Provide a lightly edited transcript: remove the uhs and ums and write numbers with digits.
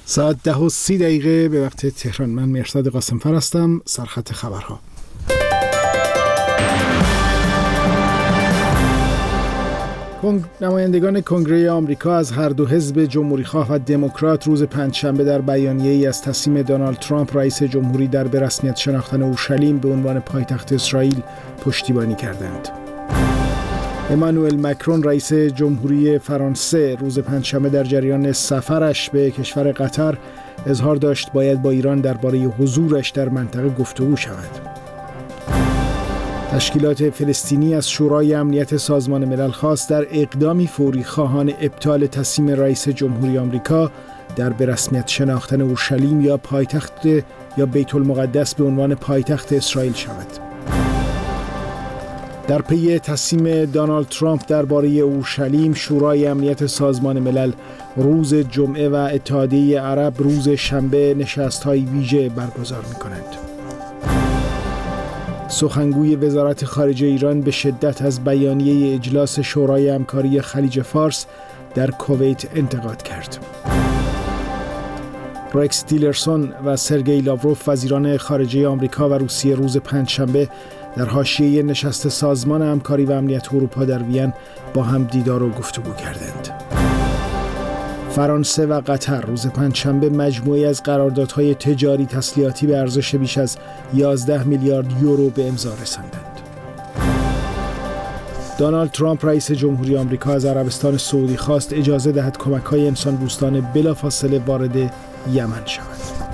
ساعت 10:30 به وقت تهران. من مرصاد قاسم‌فر هستم. سرخط خبرها. نمایندگان کنگره آمریکا از هر دو حزب جمهوری‌خواه و دموکرات روز پنجشنبه در بیانیه‌ای از تصمیم دونالد ترامپ رئیس جمهوری در به رسمیت شناختن اورشلیم به عنوان پایتخت اسرائیل پشتیبانی کردند. امانوئل مکرون رئیس جمهوری فرانسه روز پنجشنبه در جریان سفرش به کشور قطر اظهار داشت باید با ایران درباره حضورش در منطقه گفتگو شود. تشکیلات فلسطینی از شورای امنیت سازمان ملل خواست در اقدامی فوری خواهان ابطال تصمیم رئیس جمهوری آمریکا در به رسمیت شناختن اورشلیم یا پایتخت یا بیت المقدس به عنوان پایتخت اسرائیل شود. در پی تصمیم دونالد ترامپ درباره اورشلیم، شورای امنیت سازمان ملل روز جمعه و اتحادیه عرب روز شنبه نشست‌های ویژه برگزار می‌کنند. سخنگوی وزارت خارجه ایران به شدت از بیانیه اجلاس شورای همکاری خلیج فارس در کویت انتقاد کرد. رکس تیلرسون و سرگئی لاوروف وزیران خارجه آمریکا و روسیه روز پنجشنبه در حاشیه نشست سازمان همکاری و امنیت اروپا در وین با هم دیدار و گفتگو کردند. فرانسه و قطر روز پنجشنبه مجموعه‌ای از قراردادهای تجاری تسلیحاتی به ارزش بیش از 11 میلیارد یورو به امضا رساندند. دونالد ترامپ رئیس جمهوری آمریکا از عربستان سعودی خواست اجازه دهد کمک‌های انسان‌دوستانه بلافاصله وارد یمن شود.